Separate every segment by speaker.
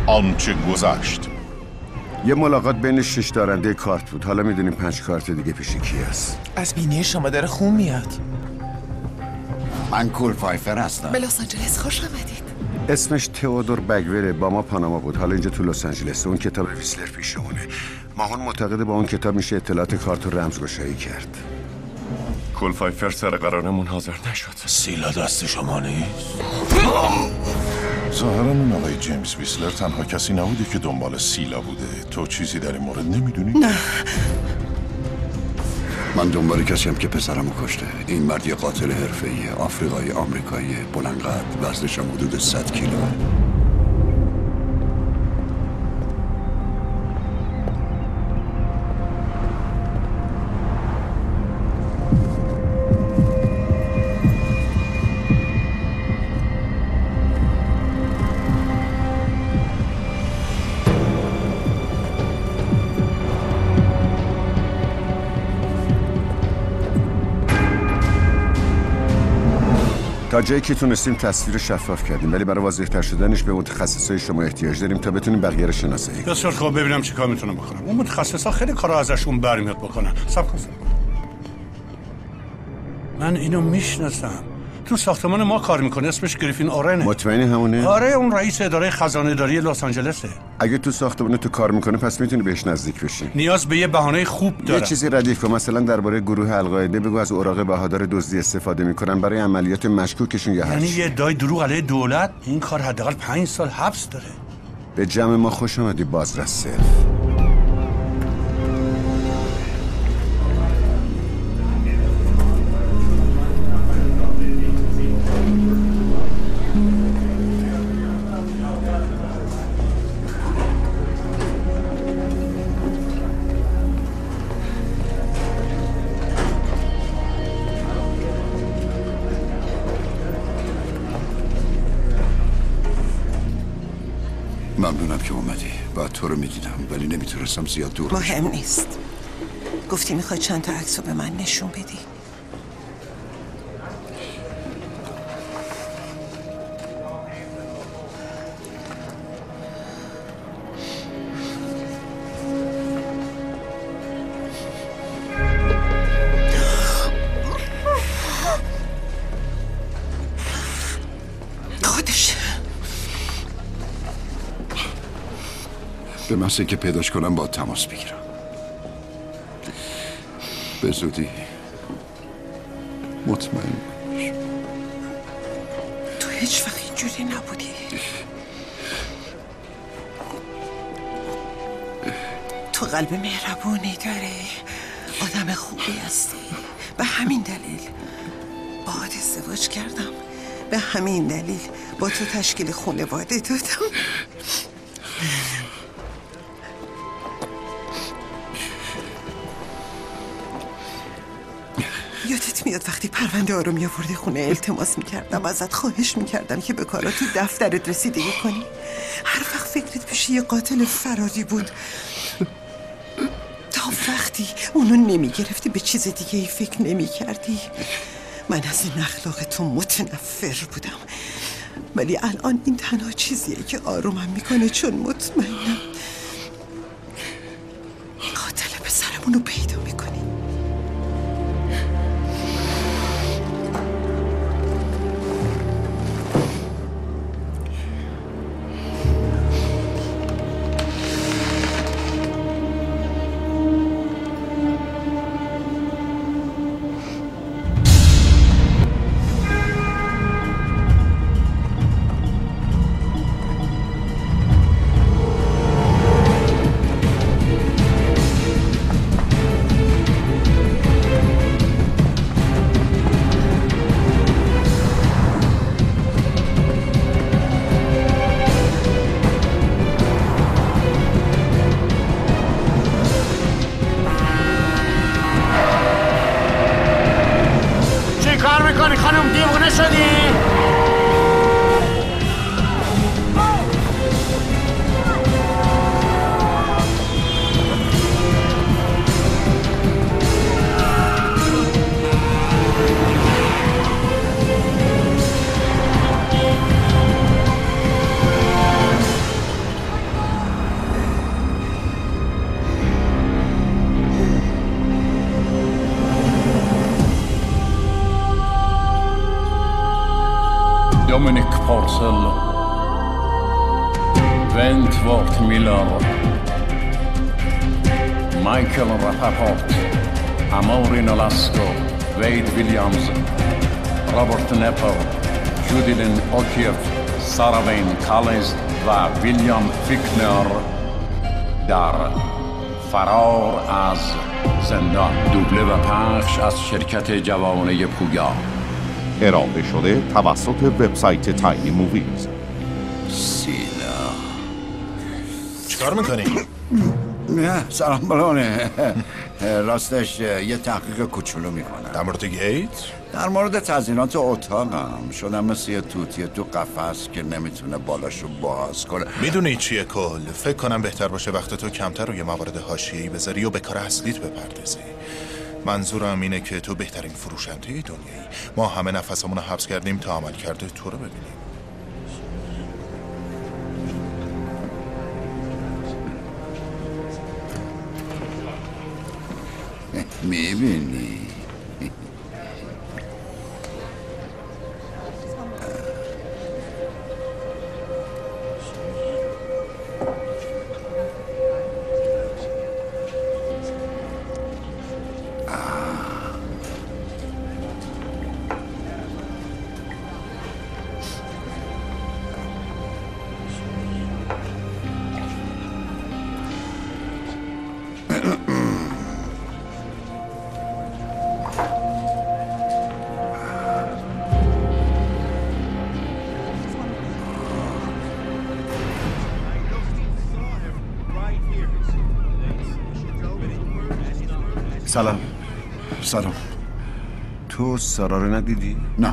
Speaker 1: آنچه گذشت.
Speaker 2: یه ملاقات بین 6 دارنده کارت بود. حالا میدونیم 5 کارت دیگه پیش کی هست.
Speaker 3: از بینی شما داره خون میاد.
Speaker 4: من کول فایفر هستم.
Speaker 5: به لس آنجلس خوش آمدید.
Speaker 2: اسمش تئودور بگوره. با ما پاناما بود، حالا اینجا تو لس آنجلس. اون کتاب ویسلر پیشمونه. ماهون معتقده با اون کتاب میشه اطلاعات کارت رو رمزگشایی کرد.
Speaker 6: کول فایفر سر قرارمون حاضر نشد.
Speaker 1: سیلا دست شما نیست؟
Speaker 7: ظاهراً اون آقای جیمز ویسلر تنها کسی نبوده که دنبال سیلا بوده. تو چیزی در این مورد نمیدونی؟
Speaker 5: نه.
Speaker 4: من دنبال کسیم که پسرمو کشته. این مرد یه قاتل حرفه‌ای آفریقایی آمریکایی بلند قد، وزنش هم حدود 100 کیلوه.
Speaker 2: تا جایی که تونستیم تصویر شفاف کردیم، ولی برای واضح‌تر شدنش به متخصصای شما احتیاج داریم تا بتونیم بقیه رو شناسایی کنیم.
Speaker 8: بسیار خوب، ببینم چیکار میتونم بکنم. اون متخصصا خیلی کارا ازشون برمیاد بکنن. صبر کن. من اینو میشناسم. تو ساختمان ما کار میکنه، اسمش گریفین آرنه.
Speaker 2: مطمئنی همونه؟
Speaker 8: آره، اون رئیس اداره خزانه داری لس آنجلسه.
Speaker 2: اگه تو ساختمان تو کار میکنه پس میتونی بهش نزدیک بشی.
Speaker 8: نیاز به یه بهانه خوب داره.
Speaker 2: یه چیزی ردیف کن، مثلا درباره گروه القاعده بگو از اوراق بهادار دزدی استفاده میکنن برای عملیات مشکوکشون یا هر
Speaker 8: یعنی
Speaker 2: چی.
Speaker 8: یه ادعای دروغ علیه دولت؟ این کار حداقل 5 سال حبس داره.
Speaker 2: به جمع ما خوش اومدی بازرس سلف.
Speaker 4: ممنونم که اومدی. بعد تو رو میدیدم ولی نمیتونستم زیاد دور
Speaker 5: مهم نیست. گفتی میخوای چند تا عکسو به من نشون بدی.
Speaker 4: به محض که پیداش کنم با تماس بگیرم. به زودی. مطمئن باش.
Speaker 5: تو هیچ وقت اینجوری نبودی. تو قلب مهربونی داری. آدم خوبی هستی. به همین دلیل باهات ازدواج کردم. به همین دلیل با تو تشکیل خانواده دادم. یادت میاد وقتی پرونده رو میآوردی خونه التماس میکردم ازت، خواهش میکردم که به کارا تو دفترت رسیدگی کنی. هر وقت فکرت پیش یه قاتل فراری بود. تا وقتی اونو نمیگرفتی به چیز دیگه ای فکر نمیکردی. من از این اخلاق تو متنفر بودم، ولی الان این تنها چیزیه که آرومم میکنه، چون مطمئنم قاتل پسرمونو پیدا میکنی.
Speaker 9: Wentworth Miller, Michael Rappaport, Amaury Nolasco, Wade Williams, Robert Nepper, Judilyn O'Keefe, Sarah Wayne Collins و ویلیام فیکنر در فرار از زندان. دوبله و پخش از شرکت جوانه پویا.
Speaker 1: ارائه شده توسط وبسایت تاینی موویز.
Speaker 4: سیلا
Speaker 7: چیکار میکنی؟
Speaker 4: نه سلام بلونه. راستش یه تحقیق کوچولو میکنم
Speaker 7: در مورد گیت؟
Speaker 4: در مورد تزیینات اتاقم. شدم مثل یه توتیه تو قفس که نمیتونه بالاشو باز کنه.
Speaker 7: میدونی چیه کل؟ فکر کنم بهتر باشه وقت تو کمتر روی موارد حاشیه‌ای بذاری و به کار اصلیت بپردازی. منظورم اینه که تو بهترین فروشنده دنیایی. ما همه نفسمون رو حبس کردیم تا عمل کرده تو رو ببینیم.
Speaker 4: میبینی؟ سلام.
Speaker 2: تو سارا رو ندیدی؟
Speaker 4: نه.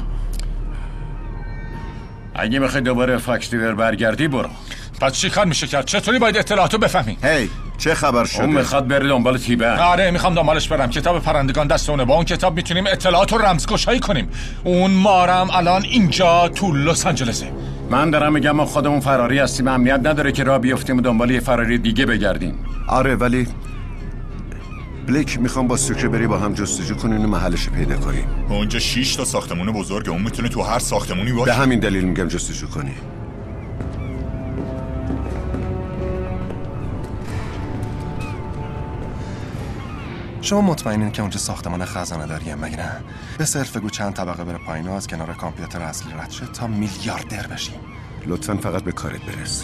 Speaker 9: اگه میخوای دوباره فاکس دیور برگردی برو.
Speaker 3: پس چی کار میشه کرد؟ چطوری باید اطلاعاتو بفهمی؟
Speaker 2: هی چه خبر شده؟
Speaker 9: اون میخواد بره دنبال تیبن.
Speaker 3: آره میخوام دنبالش برم. کتاب پرندگان دست اونه. با اون کتاب میتونیم اطلاعات رو رمزگشایی کنیم. اون مارم الان اینجا تو لس آنجلسه.
Speaker 9: من دارم میگم ما خودمون فراری هستیم، امنیت نداره که راه بیفتیم و دنبال یه فراری دیگه بگردیم.
Speaker 2: آره ولی بلیک میخوام با سوکره بری با هم جستجو کنین و محلش پیدا کنین.
Speaker 7: اونجا 6 تا ساختمون بزرگه. اون میتونه تو هر ساختمونی باشه.
Speaker 2: به همین دلیل میگم جستجو کنی.
Speaker 10: شما مطمئنین که اونجا ساختمان خزانه داریه مگه نه؟ به صرف بگو چند طبقه بره پایین و از کنار کامپیوتر اصلی رد شه تا میلیاردر بشیم.
Speaker 2: لطفاً فقط به کارت برس.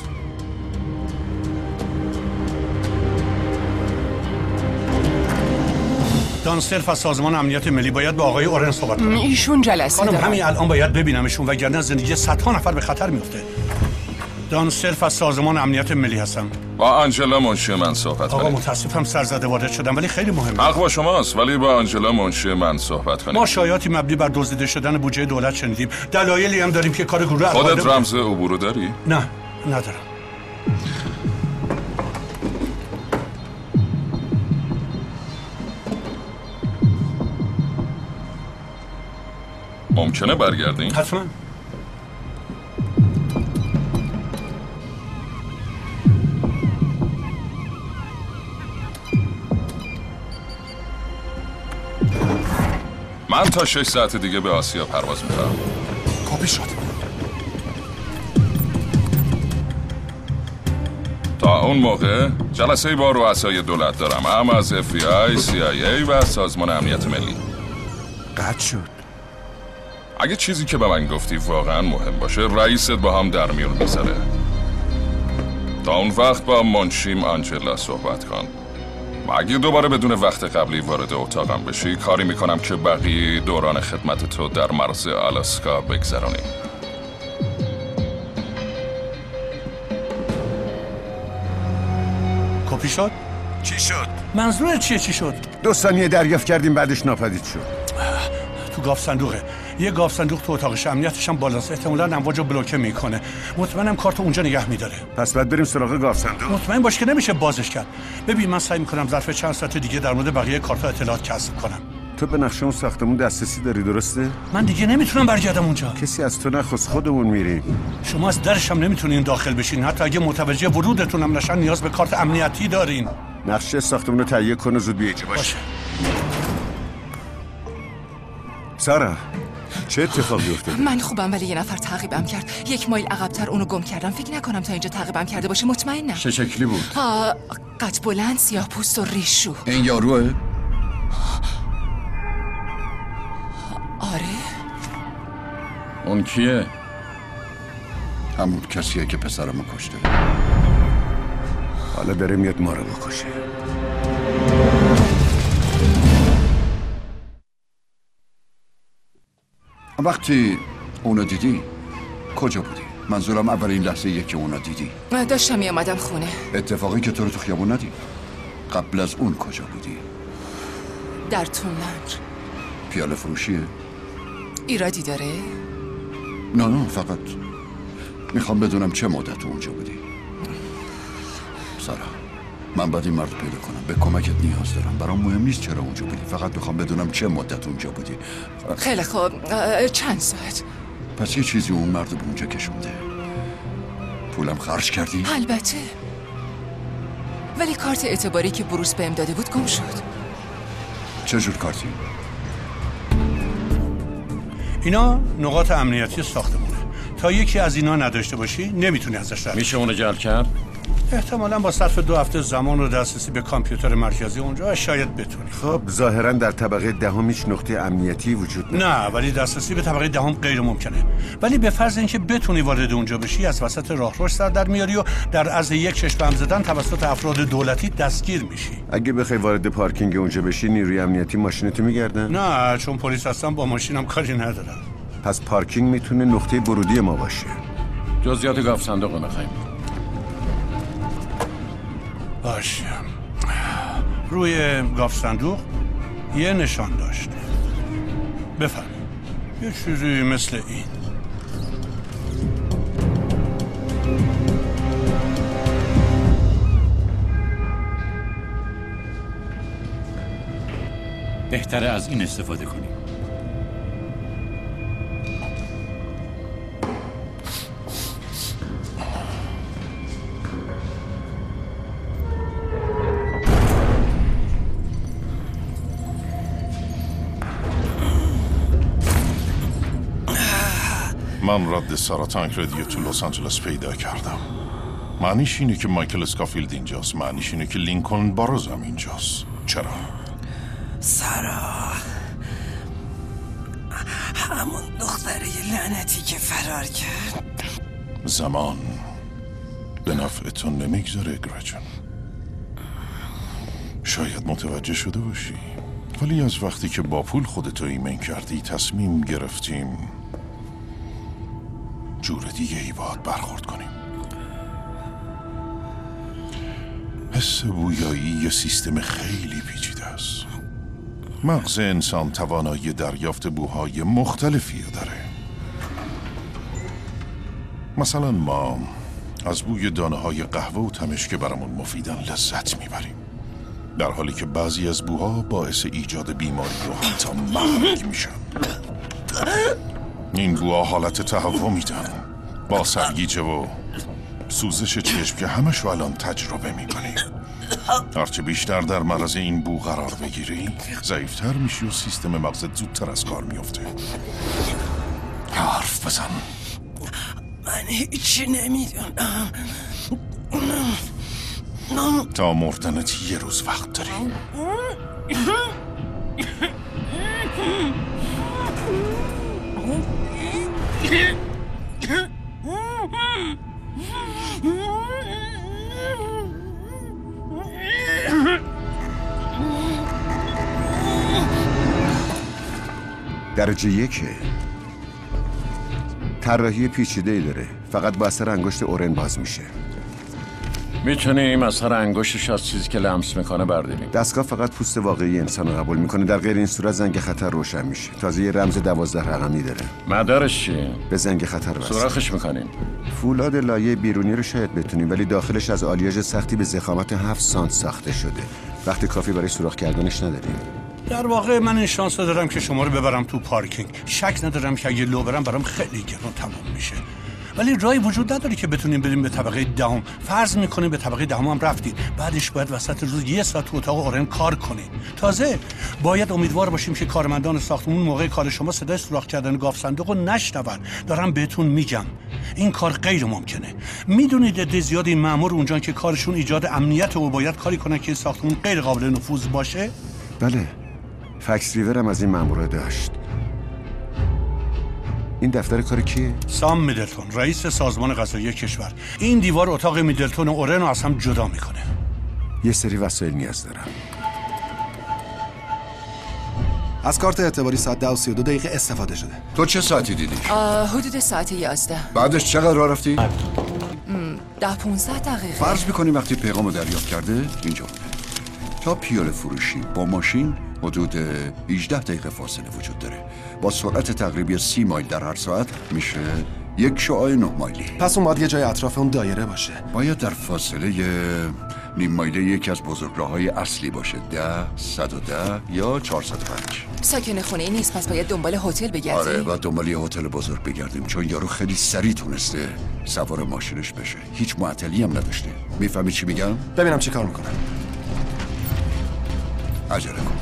Speaker 8: دان سلف از سازمان امنیت ملی باید با آقای اورن صحبت کنه.
Speaker 11: ایشون جلسه
Speaker 8: خانم
Speaker 11: دارن.
Speaker 8: همین الان باید ببینمشون وگرنه زندگی صدها نفر به خطر میفته. دان سلف از سازمان امنیت ملی هستم.
Speaker 12: با آنجلا منشی من صحبت
Speaker 8: آقا
Speaker 12: کنید.
Speaker 8: متاسفم سرزده وارد شدم ولی خیلی مهمه.
Speaker 12: حق با شماست ولی با آنجلا منشی من صحبت کنید.
Speaker 8: ما شایعاتی مبنی بر دزدیده شدن بودجه دولت شنیدیم. دلایلی هم داریم که کار گروه
Speaker 12: خودت رمز عبورو داری؟
Speaker 8: نه ندارم.
Speaker 12: ممکنه برگردین؟
Speaker 8: حتما.
Speaker 12: من تا 6 ساعت دیگه به آسیا پرواز میکنم.
Speaker 10: کپی شد.
Speaker 12: تا اون موقع جلسه با رؤسای دولت دارم، هم از FBI، CIA و سازمان امنیت ملی.
Speaker 2: قطع شد.
Speaker 12: اگه چیزی که به من گفتی واقعا مهم باشه رئیست با هم در میون میذاره. تا اون وقت با منشیم آنجلا صحبت کن. و اگه دوباره بدون وقت قبلی وارد اتاقم بشی کاری میکنم که بقیه دوران خدمت تو در مرز آلاسکا بگذرانی.
Speaker 8: کپی شد؟
Speaker 2: چی شد؟
Speaker 8: منظور چیه چی شد؟
Speaker 2: 2 ثانیه دریافت کردیم بعدش ناپدید شد.
Speaker 8: تو گاف صندوقه. یه گاف صندوق تو اتاقش، امنیتش هم بالاست. احتمالاً امواجو بلوکه میکنه. مطمئنم کارتو اونجا نگه میداره.
Speaker 2: پس بعد بریم سراغ گاف صندوق.
Speaker 8: مطمئن باش که نمیشه بازش کرد. ببین من سعی میکنم ظرف چند ساعت دیگه در مورد بقیه کارت‌ها اطلاعات کسب کنم.
Speaker 2: تو به نقشه اون ساختمون دسترسی داری درسته؟
Speaker 8: من دیگه نمیتونم برگردم اونجا.
Speaker 2: کسی از تو نخواست، خودمون میریم.
Speaker 8: شما از درش هم نمیتونین داخل بشین. حتی اگه متوجه ورودتون هم نشن نیاز به کارت امنیتی دارین.
Speaker 2: نقشه ساختمون رو تهیه کن و زود بیایید باشه. سارا چه اتفاقی افتاد؟
Speaker 11: من خوبم ولی یه نفر تعقیبم کرد. 1 مایل عقب‌تر اونو گم کردم. فکر نکنم تا اینجا تعقیبم کرده باشه. مطمئنم.
Speaker 9: چه شکلی بود؟
Speaker 11: قد بلند، سیاه پوست و ریشو.
Speaker 4: این یاروه؟
Speaker 11: آره.
Speaker 9: اون کیه؟
Speaker 4: همون کسیه که پسرمو کشته.
Speaker 2: حالا داره میاد ما رو بکشه.
Speaker 4: وقتی اونو دیدی کجا بودی؟ منظورم اولین لحظه که اونو دیدی.
Speaker 11: داشتم میامدم خونه.
Speaker 4: اتفاقی که تو رو تو خیابون ندید. قبل از اون کجا بودی؟
Speaker 11: در تونلنج.
Speaker 4: پیاله فروشیه؟
Speaker 11: ایرادی داره؟
Speaker 4: نه فقط میخوام بدونم چه مدت اونجا بودی. سارا، من باید این مرد پیدا کنم. به کمکت نیاز دارم. برام مهم نیست چرا اونجا بودی، فقط میخوام بدونم چه مدت اونجا بودی.
Speaker 11: خیلی خوب. چند ساعت؟
Speaker 4: پس یه چیزی اون مرد به اونجا کشونده. پولم خرج کردی؟
Speaker 11: البته. ولی کارت اعتباری که بروس بهم داده بود گم شد.
Speaker 4: چه جور کارتی؟
Speaker 8: اینا نقاط امنیتی ساختمونه. تا یکی از اینا نداشته باشی نمیتونی ازش رد.
Speaker 9: میشه اونو جل کرد؟
Speaker 8: احتمالاً با صرف 2 هفته زمان و دسترسی به کامپیوتر مرکزی اونجا شاید بتونی.
Speaker 2: خب ظاهراً در طبقه 10 هیچ نقطه امنیتی وجود نداره.
Speaker 8: نه، ولی دسترسی به طبقه 10 غیر ممکنه. ولی به فرض اینکه بتونی وارد اونجا بشی، از وسط راهروش سر در میاری و در عرض 1 چشم هم زدن توسط افراد دولتی دستگیر میشی.
Speaker 2: اگه بخوای وارد پارکینگ اونجا بشی، نیروی امنیتی ماشینتو میگردن؟
Speaker 8: نه، چون پلیس هستم با ماشینم کاری ندارم.
Speaker 2: پس پارکینگ میتونه نقطه ورودی ما باشه.
Speaker 9: جزئیات گاف صندوق رو می‌خوایم.
Speaker 8: باشه. روی گاف صندوق یه نشان داشت. بفرم. یه چیزی مثل این.
Speaker 13: بهتره از این استفاده کنیم.
Speaker 3: من رد سرطان رادیو تو لس آنجلس پیدا کردم. معنیش اینه که مایکل اسکافیلد اینجاست. معنیش اینه که لینکلن باروز هم اینجاست. چرا؟
Speaker 5: سارا، همون دختره لعنتی که فرار کرد.
Speaker 3: زمان به نفع تو نمیگذاره گرچن. شاید متوجه شده باشی، ولی از وقتی که با پول خودتو ایمن کردی تصمیم گرفتیم جور دیگه ای باید برخورد کنیم. حس بویایی یه سیستم خیلی پیچیده است. مغز انسان توانایی دریافت بوهای مختلفی داره. مثلا ما از بوی دانه های قهوه و تمش که برامون مفیدن لذت میبریم، در حالی که بعضی از بوها باعث ایجاد بیماری و حتی مرگ میشن. این بوها حالت تهوع میدن، با سرگیجه و سوزش چشم که همشو الان تجربه میکنی. هرچه بیشتر در معرض این بو قرار بگیری ضعیفتر میشی و سیستم مغزت زودتر از کار میفته. حرف بزن.
Speaker 5: من هیچی نمیدونم.
Speaker 3: تا مردنت یه روز وقت داری.
Speaker 2: درجه 1 طراحی پیچیده‌ای داره. فقط با اثر انگشت اورن باز میشه.
Speaker 9: میتونیم اثر انگشتش از چیزی که لمس میکنه برداریم.
Speaker 2: دستگاه فقط پوست واقعی انسان رو قبول میکنه. در غیر این صورت زنگ خطر روشن میشه. تازه یه رمز 12 رقمی داره.
Speaker 9: مدارش چیه؟
Speaker 2: به زنگ خطر وصل.
Speaker 9: سوراخش میکنیم.
Speaker 2: فولاد لایه بیرونی رو شاید بتونیم، ولی داخلش از آلیاژ سختی به ضخامت 7 سانت ساخته شده. وقت کافی برای سوراخ کردنش نداریم.
Speaker 8: در واقع من این شانس رو دارم که شما رو ببرم تو پارکینگ. شک ندارم که اگه لو برم برام خیلی گرون تمام میشه. ولی راهی وجود نداره که بتونیم بریم به طبقه دهم. فرض میکنیم به طبقه دهم هم رفتید، بعدش باید وسط روز 1 ساعت تو اتاق اورن کار کنید. تازه باید امیدوار باشیم که کارمندان ساختمون موقع کار شما صدای سوراخ کردن گاف صندوق رو نشنون. دارم بهتون میگم این کار غیر ممکنه. میدونید عده زیادی مأمور اونجا که کارشون ایجاد امنیت و باید کاری کنن که این ساختمون غیر قابل نفوذ باشه؟
Speaker 2: بله، فکس ریورم از این مأمورا داشت. این دفتر کار کیه؟
Speaker 8: سام میدلتون، رئیس سازمان قضایی کشور. این دیوار اتاق میدلتون و اورن رو از هم جدا میکنه.
Speaker 2: یه سری وسایل نیاز دارم.
Speaker 10: از کارت اعتباری ساعت 10:32 استفاده شده.
Speaker 4: تو چه ساعتی دیدی؟
Speaker 11: حدود ساعت 11.
Speaker 4: بعدش چقدر راه رفتی؟
Speaker 11: 10-15 دقیقه.
Speaker 4: فرض میکنیم وقتی پیغامو دریافت کرده اینجا بوده. تا پیاده فروشی با ماشین حدود 18 دقیقه فاصله وجود داره. با سرعت تقریبی 30 مایل در هر ساعت میشه 1.9 مایلی.
Speaker 10: پس اون باید یه جای اطراف اون دایره باشه.
Speaker 4: باید در فاصله نیم مایلی یکی از بزرگراه‌های اصلی باشه. 10، 110 یا 405.
Speaker 11: ساکن خونه ای نیست، پس باید دنبال هتل بگردیم.
Speaker 4: آره، باید دنبال یه هتل بزرگ بگردیم، چون یارو خیلی سریع تونسته سوار ماشینش بشه. هیچ معطلی هم نداشته. میفهمی چی میگم؟
Speaker 10: ببینم چی کار میکنم.
Speaker 4: عجله کن.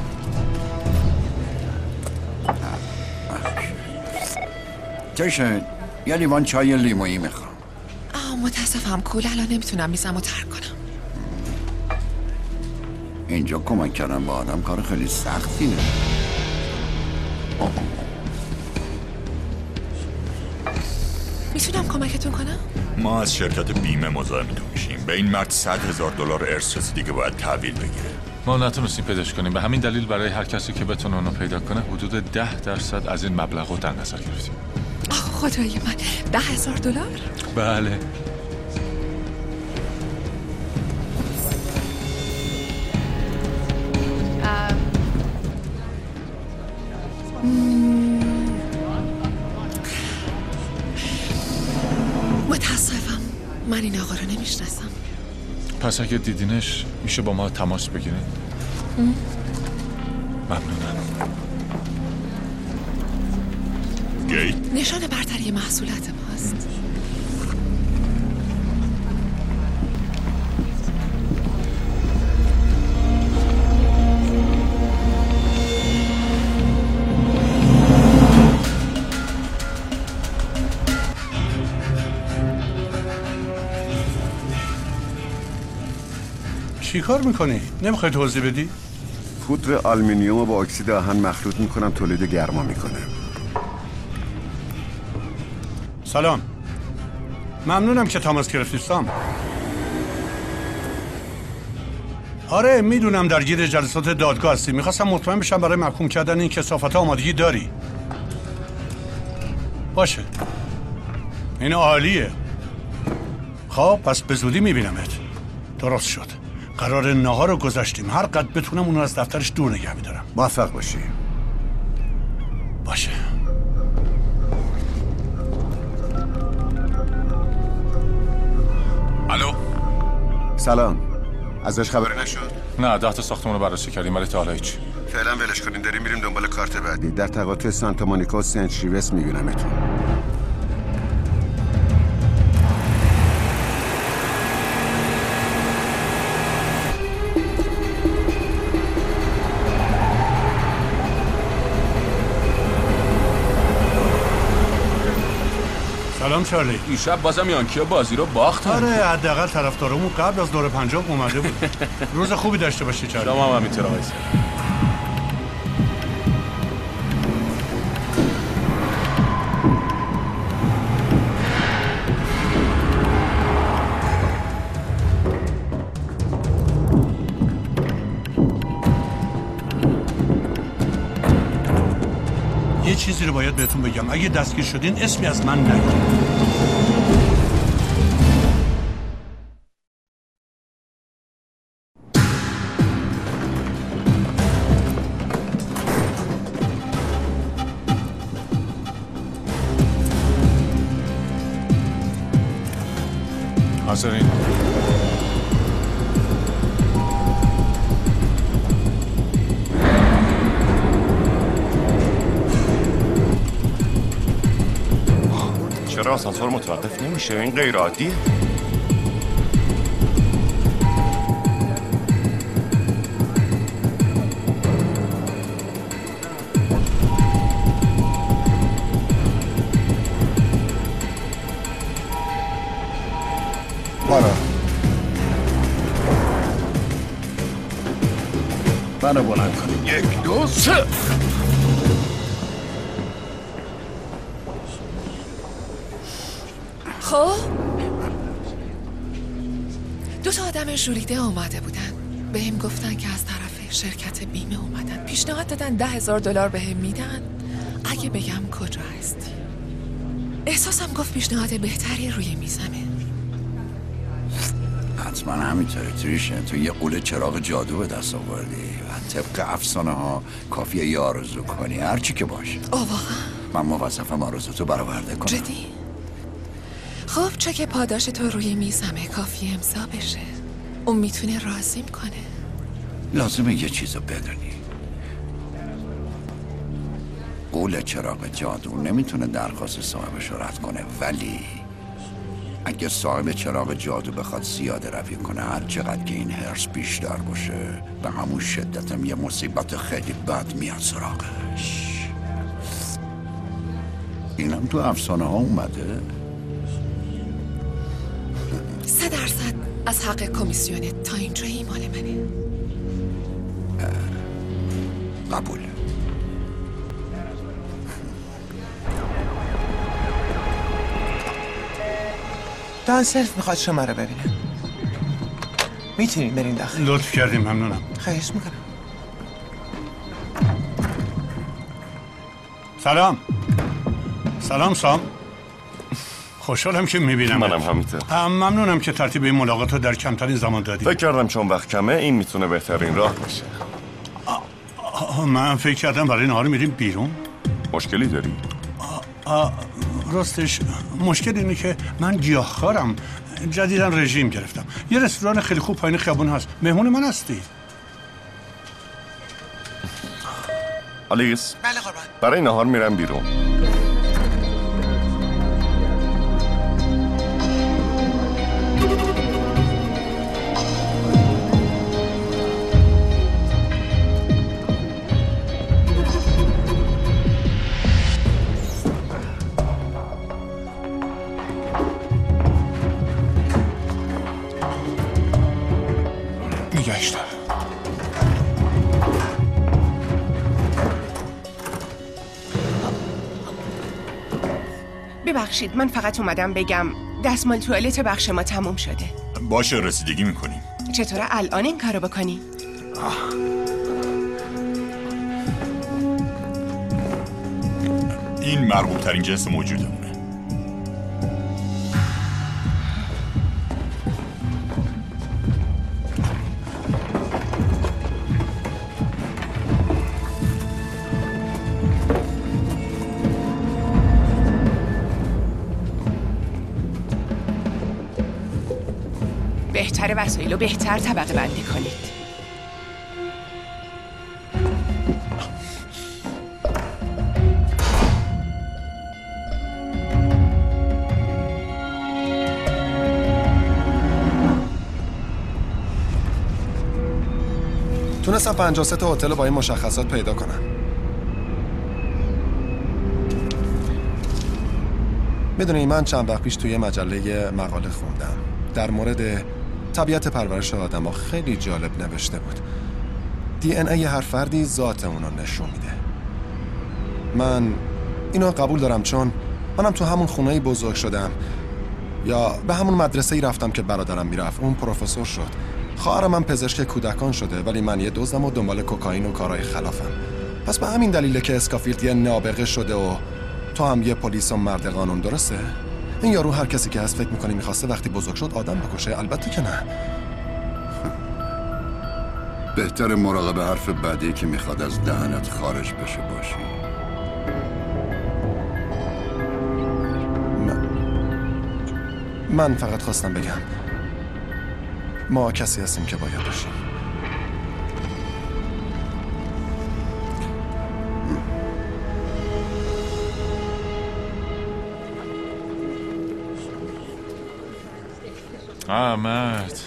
Speaker 4: جایشن یه لیوان چای لیمویی میخوام.
Speaker 11: متاسفم کول الان نمیتونم میزمو ترک کنم.
Speaker 4: اینجا کمک کردن با آدم کار خیلی سختیه.
Speaker 11: میتونم کمکتون کنم؟
Speaker 14: ما از شرکت بیمه مزاحمتون میشیم. به این مرد $100,000 ارث رسیدی که باید تحویل بگیره.
Speaker 15: ما نتونستیم پیداش کنیم، به همین دلیل برای هر کسی که بتونه اونو پیدا کنه حدود 10% از این مبلغ رو در نظر گرفتیم.
Speaker 11: خدای من، $10,000؟
Speaker 15: بله.
Speaker 11: متاسفم، من این آقا رو نمیشناسم.
Speaker 15: پس اگه دیدینش میشه با ما تماس بگیرین؟ ممنونم.
Speaker 14: گیت
Speaker 11: نشان برتری محصولات ماست.
Speaker 8: چی کار میکنی؟ نمیخوای توضیح بدی؟
Speaker 2: پودر آلومینیوم با اکسید آهن مخلوط میکنم، تولید گرما میکنه.
Speaker 8: سلام، ممنونم که تماس گرفتی سام. آره میدونم درگیر جلسات دادگاه هستی. میخواستم مطمئن بشم برای محکوم کردن این کثافت آمادگی داری. باشه، این عالیه. خب پس به زودی میبینمت. درست شد، قرار نهار رو گذاشتیم. هر قد بتونم اونو از دفترش دور نگه میدارم.
Speaker 2: موفق باشی.
Speaker 8: باشه.
Speaker 15: الو.
Speaker 2: سلام، ازش خبری نشد؟
Speaker 15: نه، 10 تا ساختمون رو بررسی کردیم ولی تا حالا هیچ.
Speaker 2: فعلا ولش کنین، داریم میریم دنبال کارت بعدی. در تقاطع سانتا مونیکا و سنت شیوس میبینمتون.
Speaker 8: سلام چارلی.
Speaker 6: دیشب بازم یانکیا بازی رو باختن.
Speaker 8: آره حداقل طرفدارمون قبل از دور پنجم اومده بود. روز خوبی داشته باشی چارلی.
Speaker 6: شما هم همینطور آقای سر.
Speaker 8: یه چیزی رو باید بهتون بگم، اگه دستگیر شدین اسمی از من نگید.
Speaker 15: حاضرین؟
Speaker 6: چرا آسانسور متوقف نمیشه؟ این غیر عادیه.
Speaker 4: منو بلند کنی. 1 2 3.
Speaker 11: خب 2 تا آدم ژولیده اومده بودن، بهم گفتن که از طرف شرکت بیمه اومدن، پیشنهاد دادن $10,000 بهم میدن اگه بگم کجا هستی. احساسم گفت پیشنهاد بهتری روی میزمه.
Speaker 4: حتما همینطوره تریشه. تو یه قول چراغ جادو به دست آوردی و طبق افسانه ها کافیه یه آرزو کنی، هرچی که باشه.
Speaker 11: واقعا؟
Speaker 4: من موظفم آرزوتو برآورده کنم.
Speaker 11: جدی؟ خب چه که پاداش تو روی میزمه، کافیه امضا بشه. اون میتونه راضیم کنه.
Speaker 4: لازمه یه چیزو بدونی. قول چراغ جادو نمیتونه درخواست صاحبش رو رد کنه، ولی اگه صاحب چراغ جادو بخواد زیاده روی کنه، هر چقدر که این حرص بیشتر باشه، به همون شدتم یه مصیبت خیلی بد میاد سراغش. اینم تو افسانه ها اومده.
Speaker 11: 3% از حق کمیسیونت تا اینجایی مال منه.
Speaker 4: قبول.
Speaker 16: دانسلف میخواد شما رو ببینه. میتونید برین داخل.
Speaker 8: لطف کردیم، ممنونم.
Speaker 16: خواهش میکنم.
Speaker 8: سلام سام. خوشحالم که میبینم.
Speaker 6: منم همینطور.
Speaker 8: ممنونم که ترتیب این ملاقات رو در کمترین زمان دادی.
Speaker 6: فکر کردم چون وقت کمه این میتونه بهترین راه باشه.
Speaker 8: من فکر کردم برای نهار میریم بیرون.
Speaker 6: مشکلی داری؟
Speaker 8: راستش مشکل اینه که من گیاهخوارم، جدیداً رژیم گرفتم. یه رستوران خیلی خوب پایین خیابون هست، مهمون من هستی؟
Speaker 6: آلیس.
Speaker 16: بله قربان.
Speaker 6: برای نهار میرم بیرون.
Speaker 17: ببخشید، من فقط اومدم بگم دستمال توالت بخش ما تموم شده.
Speaker 14: باشه، رسیدگی میکنیم.
Speaker 17: چطوره الان این کارو بکنی؟
Speaker 14: این مرغوب ترین جنس موجودمونه.
Speaker 17: بهتر وسایل رو بهتر طبقه بندی کنید.
Speaker 10: تونستم 53 تا هتل با این مشخصات پیدا کنم. میدونی من چند وقت پیش توی مجله مقاله خوندم در مورد طبیعت پرورش آدم‌ها. خیلی جالب نوشته بود. DNA هر فردی ذات اونو نشون میده. من اینو قبول دارم چون منم تو همون خونه‌ای بزرگ شدم، یا به همون مدرسه‌ای رفتم که برادرم میرفت. اون پروفسور شد. خواهرم من پزشک کودکان شده، ولی من یه دزدم و دنبال کوکائین و کارهای خلافم. پس به همین دلیله که اسکافیلد یه نابغه شده و تو هم یه پلیس و مرد قانون. درسته؟ این یارو هر کسی که هست فکر میکنی میخواسته وقتی بزرگ شد آدم بکشه. البته که نه.
Speaker 4: بهتر مراقب حرف بعدی که میخواد از دهنت خارج بشه باشی.
Speaker 10: من فقط خواستم بگم ما کسی هستیم که باید باشیم.
Speaker 15: مرد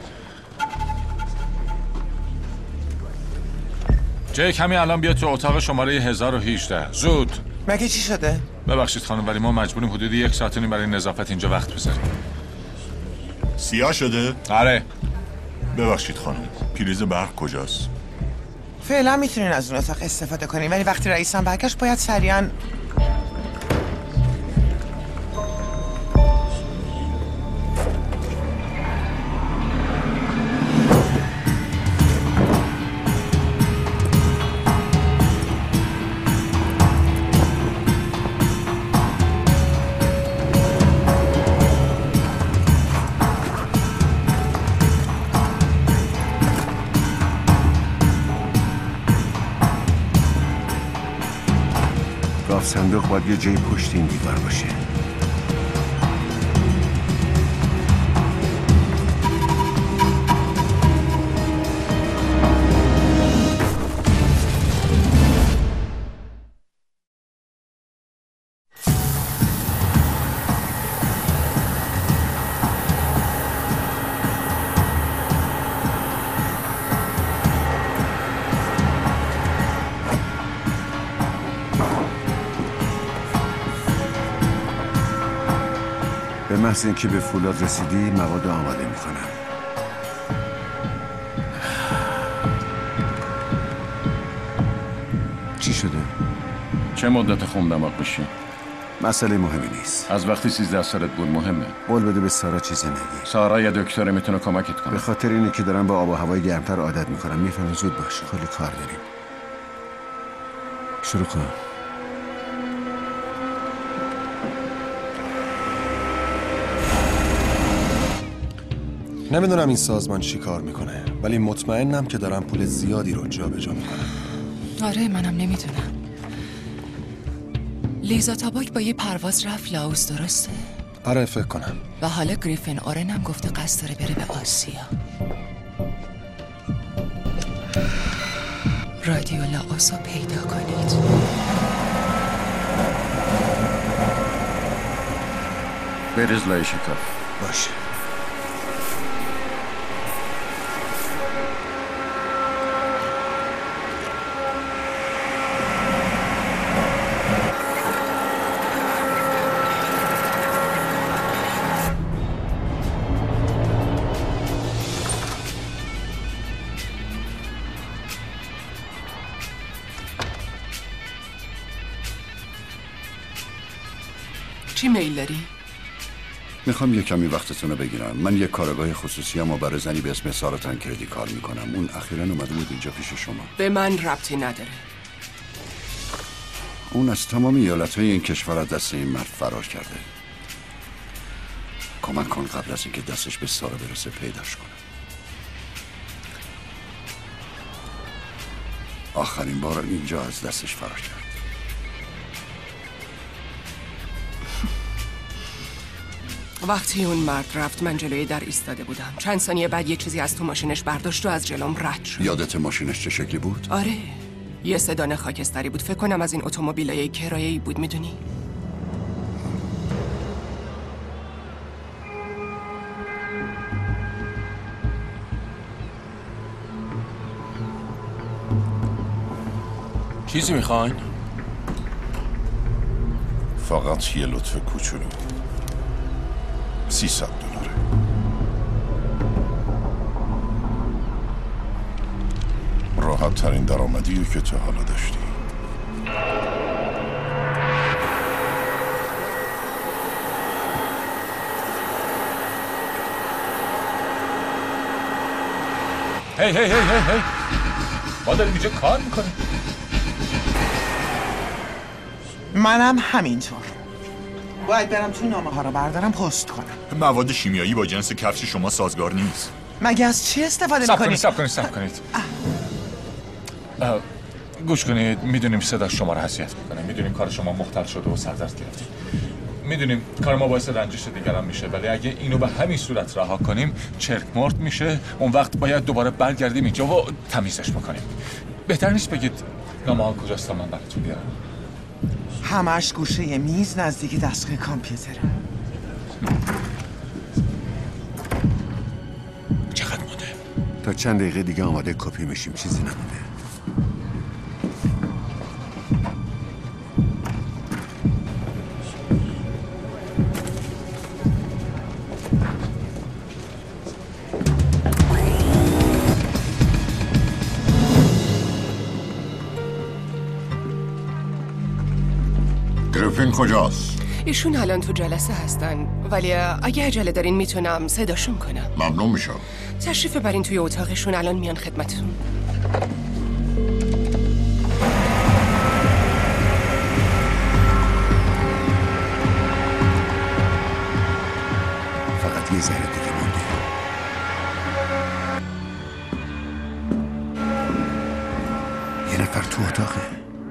Speaker 15: جیک همین الان بیاد تو اتاق شماره 1018 زود.
Speaker 16: مگه چی شده؟
Speaker 15: ببخشید خانم ولی ما مجبوریم حدود 1 ساعت و نیم برای نظافت اینجا وقت بذاریم.
Speaker 14: سیاه شده؟
Speaker 15: آره.
Speaker 14: ببخشید خانم پریز برق کجاست؟
Speaker 16: فعلا میتونین از اون اتاق استفاده کنین ولی وقتی رئیسم برگشت باید سریعا
Speaker 2: صندوق باید یه جای پشت این دیوار باشه. به محض اینکه به فولاد رسیدی مواد آماده میکنم. چی شده؟
Speaker 9: چه مدت خون دماغ میشی؟
Speaker 2: مسئله مهمی نیست.
Speaker 9: از وقتی 13 سالت بود مهمه.
Speaker 2: قول بده به سارا چیزی نگی.
Speaker 9: سارا یه دکتره میتونه کمکت کنه.
Speaker 2: به خاطر اینه که دارم با آب و هوای گرمتر عادت میکنم. میفهمی زود باش. خیلی کار داریم. شروع کن.
Speaker 10: نمیدونم این سازمان چی کار میکنه ولی مطمئنم که دارم پول زیادی رو جابجا میکنم.
Speaker 11: آره منم نمیدونم. لیزا تاباک با یه پرواز رفت لاوس درسته؟
Speaker 10: آره فکر کنم.
Speaker 11: و حالا گریفین آرن هم گفته قصد داره بره به آسیا. رادیو لاوس رو پیدا کنید.
Speaker 9: بریز لای شکاف.
Speaker 2: باشه.
Speaker 11: چی میل داری؟
Speaker 4: میخوام یه کمی وقتتون رو بگیرم. من یه کارگاه خصوصی اما برای زنی به اسم سارا تنکردی کار میکنم. اون اخیراً اومده بود اینجا پیش شما.
Speaker 11: به من ربطی نداره.
Speaker 4: اون از تمام ایالتهای این کشور از دست این مرد فرار کرده. کمک کن قبل از اینکه دستش به سارا برسه پیداش کنه. آخرین بار اینجا از دستش فرار کرد.
Speaker 11: وقتی اون مرد رفت من جلوی در ایستاده بودم. چند ثانیه بعد یه چیزی از تو ماشینش برداشت و از جلوم رد شد.
Speaker 4: یادت ماشینش چه شکلی بود؟
Speaker 11: آره یه سدان خاکستری بود. فکر کنم از این اتومبیلای کرایه‌ای بود. میدونی
Speaker 15: چیزی میخواین؟
Speaker 3: فقط یه لطف کوچولو. 300 دلاره. راحت ترین درآمدیه که تا حالا داشتی.
Speaker 15: هی ما داریم اینجا کار میکنیم.
Speaker 16: منم همینطور. باید برم توی نامه ها رو بردارم پست کنم.
Speaker 14: مواد شیمیایی با جنس کفش شما سازگار نیست.
Speaker 16: مگه از چی استفاده میکنید؟
Speaker 15: صبر کنید. گوش کنید. میدونیم صدا شما رو اذیت میکنه. میدونیم کار شما مختل شده و سردرد گرفتیم. میدونیم کار ما باعث رنجش دیگران میشه ولی اگه اینو به همین صورت رها کنیم چرک مرد میشه. اون وقت باید دوباره برگردیم اینجا و تمیزش بکنیم. بهتر نیست بگید نامه ها کجاست تا من براتون بیارم؟
Speaker 16: همش گوشه میز نزدیک دستگاه کامپیوتره.
Speaker 2: تا چند دقیقه دیگه آماده کپی میشیم، چیزی نمونده.
Speaker 4: گریفین کجاست؟
Speaker 17: ایشون الان تو جلسه هستن، ولی اگه عجله دارین میتونم صداشون کنم.
Speaker 4: ممنون میشم.
Speaker 17: تشریف برین توی اتاقشون، الان میان خدمتتون.
Speaker 2: فقط یه ذره دیگه مونده. یه نفر تو اتاقه.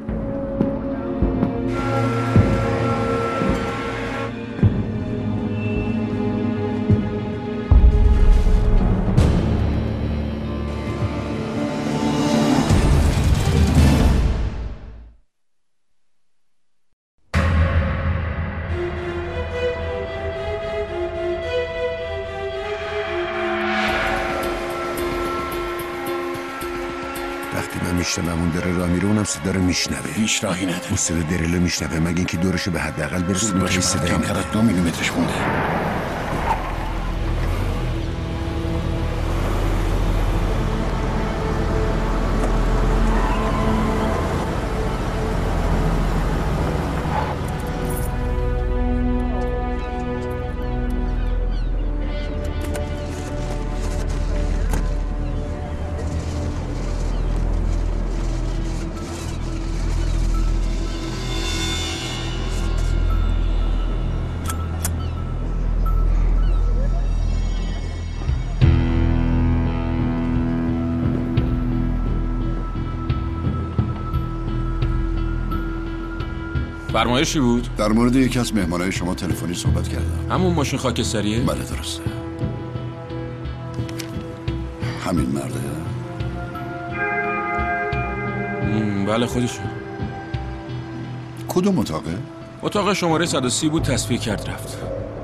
Speaker 2: میشنوم داره راه میره، اونم صدا رو میشنوه.
Speaker 4: هیچ راهی نداره.
Speaker 2: اون صدا دریل میشنوه، مگه اینکه دورشو به حداقل برسونه تا صدای
Speaker 4: کمتر از 2 میلیمترش مونده.
Speaker 9: فرمایشی بود؟
Speaker 4: در مورد یکی از مهمانای شما تلفنی صحبت کردم.
Speaker 9: همون ماشین خاکستریه؟
Speaker 4: بله درسته. همین مرده؟
Speaker 9: بله خودشون.
Speaker 4: کدوم اتاقه؟
Speaker 9: اتاق شماره 130 بود، تصفیه کرد رفت.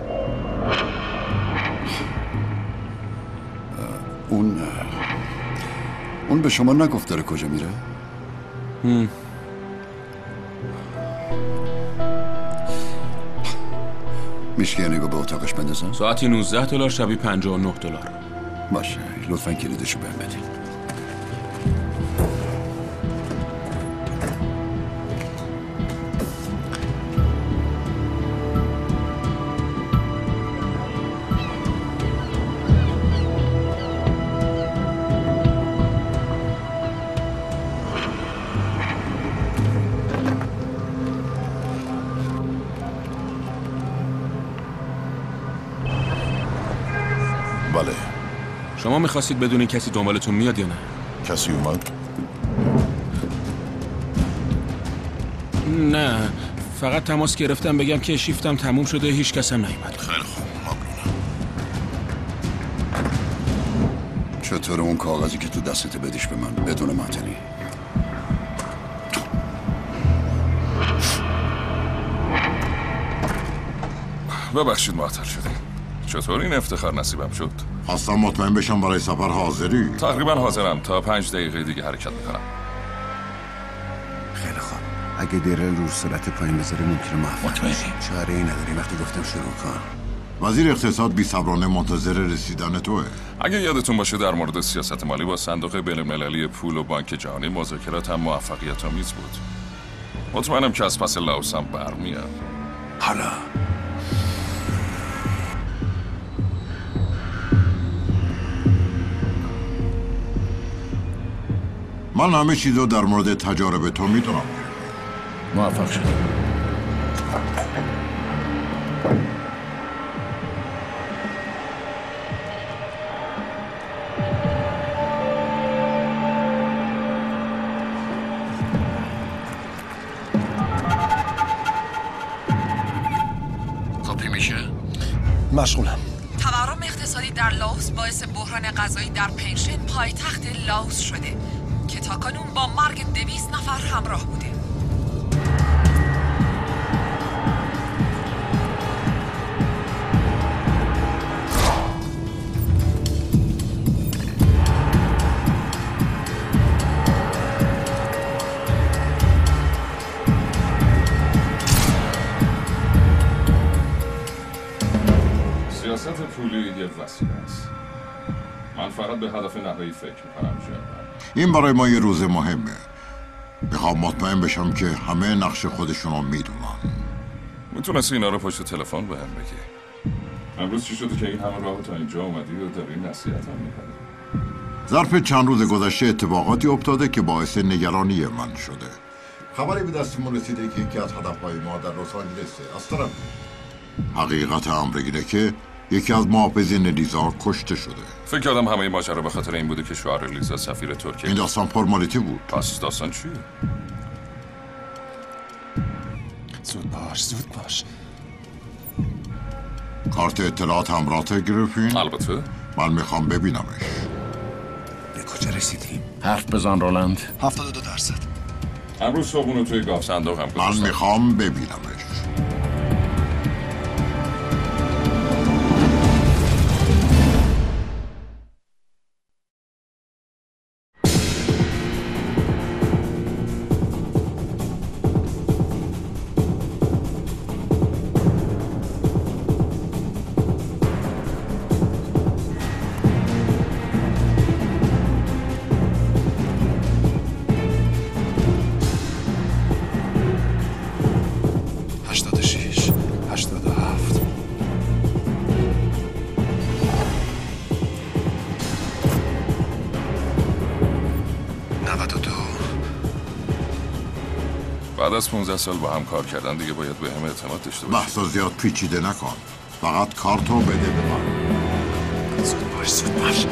Speaker 4: اون به شما نگفت داره کجا میره؟ میشه یه نگاه به اتاقش بندازم؟
Speaker 9: ساعتی 19 دلار، شبی 59 دلار.
Speaker 4: باشه، لطفاً کلیدشو بهم بدین.
Speaker 3: بله.
Speaker 9: شما میخواستید بدونین کسی دنبالتون میاد یا نه؟
Speaker 3: کسی اومد؟
Speaker 9: نه، فقط تماس گرفتم بگم که شیفتم تموم شده، هیچ کس هم نیومد.
Speaker 3: خیلی خوب، ممنونم.
Speaker 4: چطور اون کاغذی که تو دستت بدیش به من بدون معطلی؟
Speaker 12: ببخشید معطل شدیم. چطور این افتخار نصیبم شد؟
Speaker 14: خواستم مطمئن بشم برای سفر حاضری.
Speaker 12: تقریبا حاضرم، تا 5 دقیقه دیگه حرکت میکنم.
Speaker 2: خیلی خوب. اگه دریل رو سرعت پایین بذاره ممکنه موفق بشی. چاره ای نداری، وقتی گفتم شروع کن.
Speaker 14: وزیر اقتصاد بی‌صبرانه منتظر رسیدن توه.
Speaker 12: اگه یادتون باشه در مورد سیاست مالی با صندوق بین‌المللی پول و بانک جهانی مذاکرات هم موفقیت آمیز بود. مطمئنم که از پس لاوس هم برمیاد.
Speaker 2: حالا
Speaker 14: من همه چیزو در مورد تجارب تو میدونم.
Speaker 9: موفق شد.
Speaker 4: کپی میشه؟
Speaker 10: مشغولم.
Speaker 11: تورم اقتصادی در لاوس باعث بحران غذایی در پنشن پایتخت لاوس شده که تاکنون با مرگ 200 نفر همراه بوده.
Speaker 12: من فقط به هدف نهایی فکر میکنم جنرال.
Speaker 18: این برای ما یه روز مهمه. میخوام مطمئن بشم که همه نقش خودشونو میدونن.
Speaker 12: میتونستی اینا رو پشت تلفن بهم بگی. امروز چی شده که این همه راه تا اینجا اومدی و داری نصیحتم میکنی؟
Speaker 18: ظرف چند روز گذشته اتفاقاتی افتاده که باعث نگرانی من شده. خبری به دستمون رسیده که یکی از هدفهای ما در لس آنجلسه. از طرف حقیقت امر اینه که یکی از محافظین لیزا کشته شده.
Speaker 12: فکر کردم همه ماجرا به خاطر این بوده که شوهر لیزا سفیر ترکیه.
Speaker 18: این داستان فرمالیتی بود.
Speaker 12: پس داستان چیه؟
Speaker 10: زود باش.
Speaker 18: کارت اطلاعات همراهت گرفتین؟
Speaker 12: البته.
Speaker 18: من میخوام ببینمش.
Speaker 10: به کجا رسیدیم؟
Speaker 9: حرف بزن رولند.
Speaker 10: 72%.
Speaker 12: امروز صبحونو توی گاف صندوق هم
Speaker 18: من میخوام ببینمش.
Speaker 12: بعد از 15 سال با هم کار کردن دیگه باید به هم اعتماد داشته باشی.
Speaker 18: بحثا زیاد پیچیده نکن. فقط کارتو بده به من.
Speaker 10: زود باش.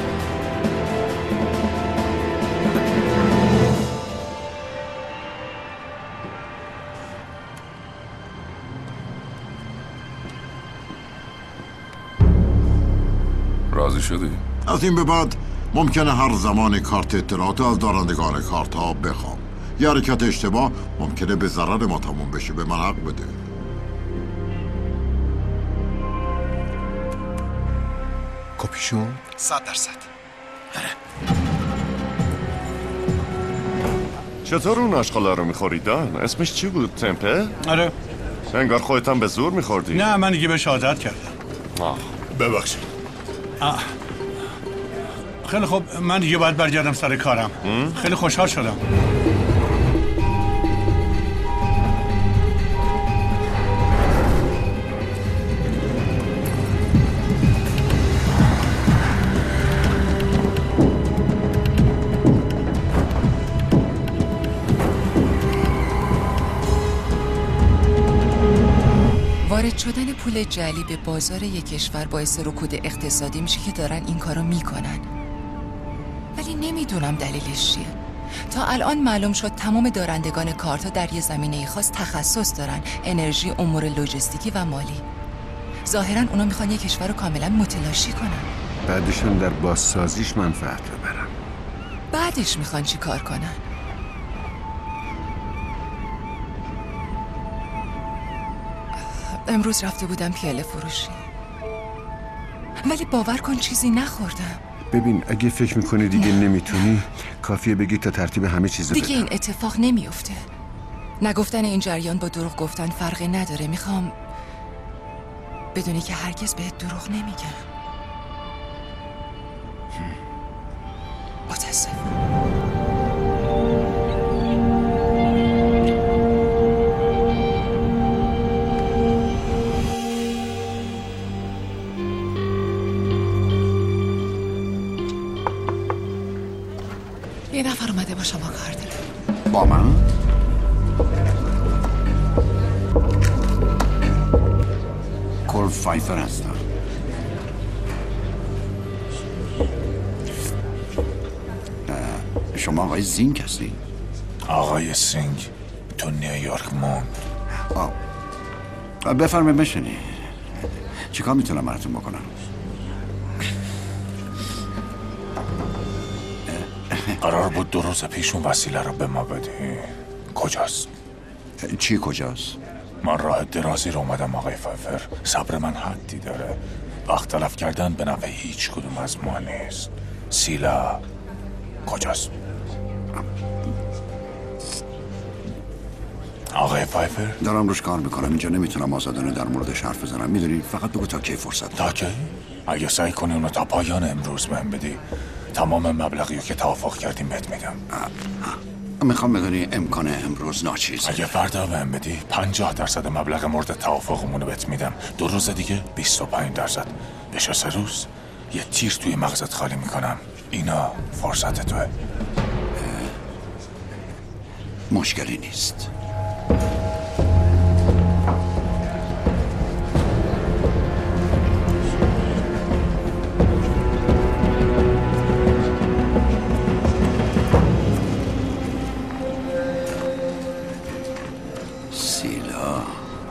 Speaker 12: راضی شدی؟
Speaker 18: از این به بعد ممکنه هر زمان کارت اطلاعات از دارندگان کارت ها بخوام. یه حرکت اشتباه ممکنه به ضرر ما تموم بشه. به من حق بده.
Speaker 10: کپیشون 100%.
Speaker 6: چطور اون آشغالا رو میخوریدن؟ اسمش چی بود؟ تمپه؟
Speaker 8: آره.
Speaker 6: انگار خودت هم به زور میخوردی.
Speaker 8: نه من دیگه بهش عادت کردم.
Speaker 6: ببخشید.
Speaker 8: خیلی خوب من دیگه باید برگردم سر کارم. خیلی خوشحال شدم.
Speaker 19: وارد شدن پول جعلی به بازار یک کشور باعث رکود اقتصادی میشه که دارن این کارو میکنن. ولی نمیدونم دلیلش چیه. تا الان معلوم شد تمام دارندگان کارتا در یه زمینه خاص تخصص دارن. انرژی، امور لوجستیکی و مالی. ظاهرا اونا میخوان یه کشور رو کاملا متلاشی کنن.
Speaker 2: بعدشون در بازسازیش منفعت ببرن.
Speaker 19: بعدش میخوان چی کار کنن؟ امروز رفته بودم پیاله فروشی، ولی باور کن چیزی نخوردم.
Speaker 2: ببین اگه فکر میکنی دیگه نمیتونی کافیه بگی تا ترتیب همه چیزو
Speaker 19: دیگه
Speaker 2: بدم.
Speaker 19: این اتفاق نمیفته. نگفتن این جریان با دروغ گفتن فرقی نداره. میخوام بدونی که هرگز بهت دروغ نمیگم. متاسفم. یه نفر اومده با شما کار داره.
Speaker 4: با من؟ کل فایفر هستم. شما آقای زینگ هستی؟
Speaker 7: آقای سینگ تو نیویورک موند.
Speaker 4: بفرمایید بشینی. چیکار میتونم براتون بکنم؟
Speaker 7: قرار بود 2 روز پیش اون وسیله رو به ما بدی. کجاست؟
Speaker 4: چی کجاست؟
Speaker 7: من راه درازی رو اومدم آقای فایفر. صبر من حدی داره. وقت تلف کردن به نفع هیچ کدوم از ما نیست. سیلا کجاست؟ آقای فایفر؟
Speaker 4: دارم روش کار میکنم. اینجا نمیتونم آزادانه در موردش حرف بزنم. میدونی فقط بگو تا کی فرصت.
Speaker 7: تا کی؟
Speaker 15: اگه سعی کنی اونو تا پایان امروز بهم بدی تمام مبلغی که توافق کردیم بهت میدم.
Speaker 4: میخوام بدونی امکان امروز ناچیزه.
Speaker 15: اگه فردا بهم بدی 50% مبلغ مورد توافقمونو بهت میدم. 2 روز دیگه 25%. بشه 3 روز یه تیر توی مغزت خالی میکنم. اینا فرصت توه.
Speaker 4: مشکلی نیست. سیلا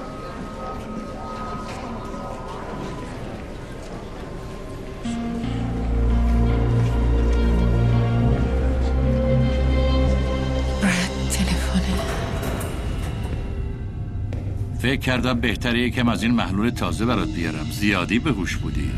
Speaker 13: فکر کردم بهتره یکم از این محلول تازه برات بیارم. زیادی به هوش بودی.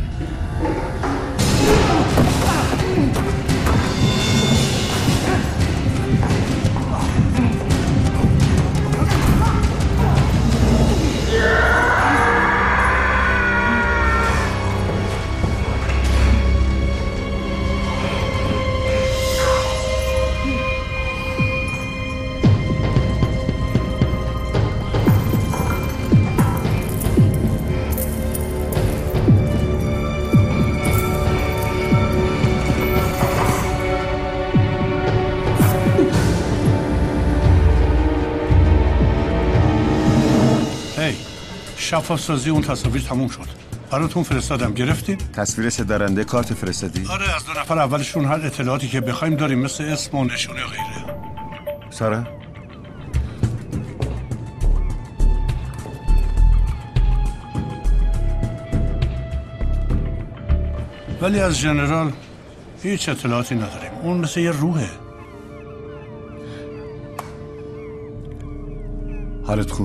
Speaker 8: شفاف سازی اون تصاویر تموم شد. براتون فرستادم. گرفتین؟
Speaker 2: تصویر سدرنده کارت فرستادی؟
Speaker 8: آره، از 2 نفر اولشون هر اطلاعاتی که بخوایم داریم، مثل اسم و نشونه و غیره.
Speaker 2: سارا؟
Speaker 8: ولی از ژنرال هیچ اطلاعاتی نداریم. اون مثل یه روحه.
Speaker 2: حالت خوبه؟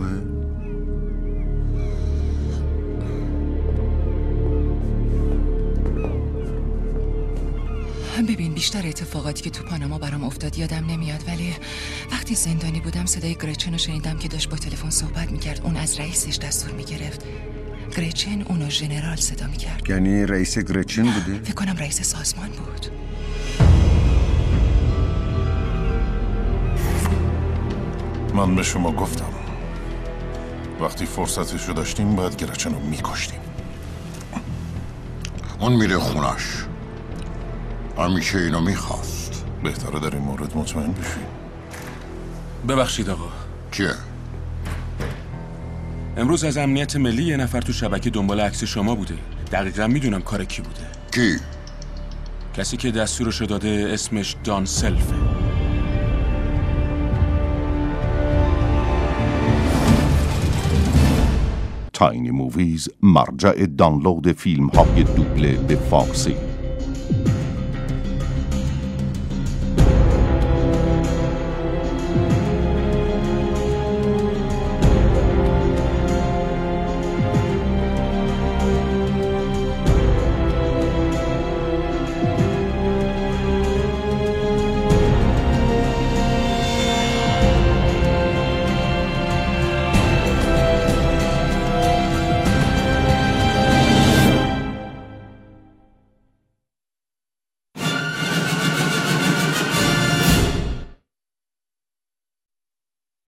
Speaker 19: ببین، بیشتر اتفاقاتی که تو پاناما برام افتاد یادم نمیاد، ولی وقتی زندانی بودم صدای گرچن رو شنیدم که داشت با تلفن صحبت میکرد. اون از رئیسش دستور میگرفت. گرچن اونو ژنرال صدا میکرد.
Speaker 2: یعنی رئیس گرچن بوده؟
Speaker 19: فکر کنم رئیس سازمان بود.
Speaker 3: من به شما گفتم وقتی فرصتشو داشتیم باید گرچن رو میکشتیم.
Speaker 18: اون میره خونش. همیشه اینو میخواست.
Speaker 3: بهتره در این مورد مطمئن بشی.
Speaker 20: ببخشید آقا.
Speaker 18: چیه؟
Speaker 20: امروز از امنیت ملی یه نفر تو شبکه دنبال عکس شما بوده. دقیقا میدونم کار کی بوده.
Speaker 18: کی؟
Speaker 20: کسی که دستورشو داده اسمش دان سلفه.
Speaker 1: تاینی موویز، مرجع دانلود فیلم های دوبله به فارسی.